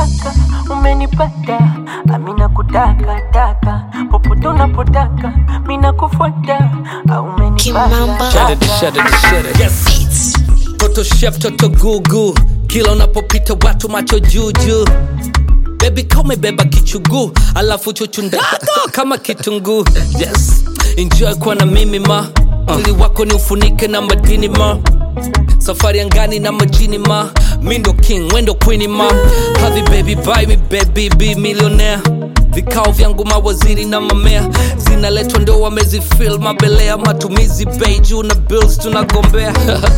kutaka, umenipata. Amina kutaka taka, popote unapotaka, mina kufuata. Umenipata. Shut it. Yes. Toto chef, toto gugu. Kila unapopita watu macho juju. Baby kome beba kichugu, alafu chuchunda kama kitungu. Yes, enjoy kwa na mimi ma. Mwili wako ni ufunike na madini ma. Safari angani na majini ma. Mindo king, wendo queen ma. Havi baby buy me baby be millionaire. Vikao vyangu mawaziri na mamea zinaletwa ndo wamezifil mabelea. Matumizi beiju na bills tunagombea.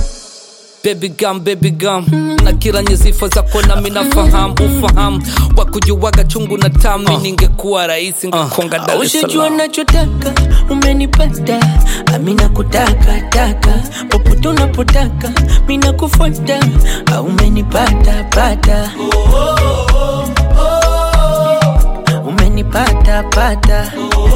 Baby gum na kila nyezifa za kona mina ufahamu wakujuwaga chungu na tami. Ningekuwa raisi ngekonga Dar es Salaam. Ushajua nachotaka, umenipata. Amina kutaka taka, popote unapotaka, mina kufuata. Umenipata pata. Umenipata pata.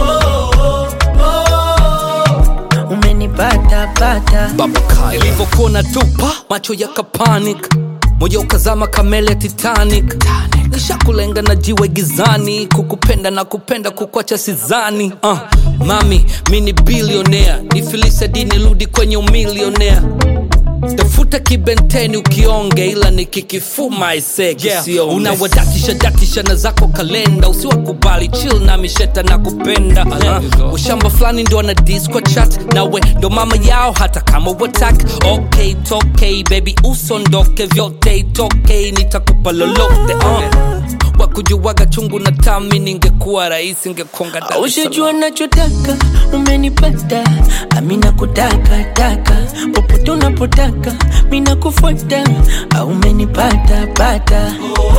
Umenipata pata. Nilivyokuona tupa macho yakapanic, moyo ukazama kamele Titanic. Nishakulenga na jiwe gizani, kukupenda na kupenda kukwacha sizani. Mami, mini billionaire, nifilise dini rudi kwenye umilionaire. Tafuta kibenteni ukionge, ila nikikifuma iseki sione. Unawadatisha na zako kalenda, usiwakubali chill na misheta na kupenda. Ushamba flani ndo wana dis kwa chat, nawe ndo mama yao hata kama watak. Okay, tokei baby usondoke, vyote itokei nitakupa lolote. Wakujuwaga chungu na tami, ningekuwa raisi ngekonga Dar es Salaam. Ushajua nachotaka, umenipata. Amina kutaka taka, popote unapotaka, mina kufuata. Umenipata pata.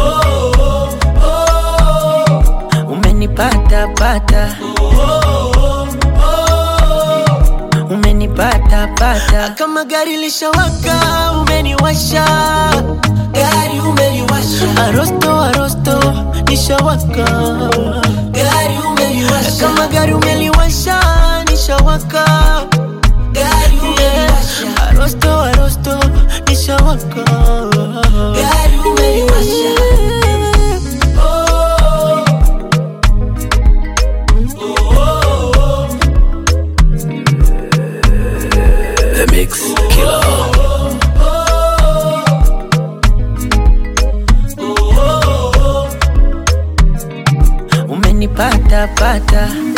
Umenipata pata. Umenipata pata. Kama gari lishawaka, umeniwasha. Gari umeniwasha. Arosto nishawaka. Gari umeniwasha. Kama gari umeliwasha, nishawaka. Gari umeniwasha. Arosto nishawaka. Gari umeniwasha. The Mix Killer. Umenipata pata.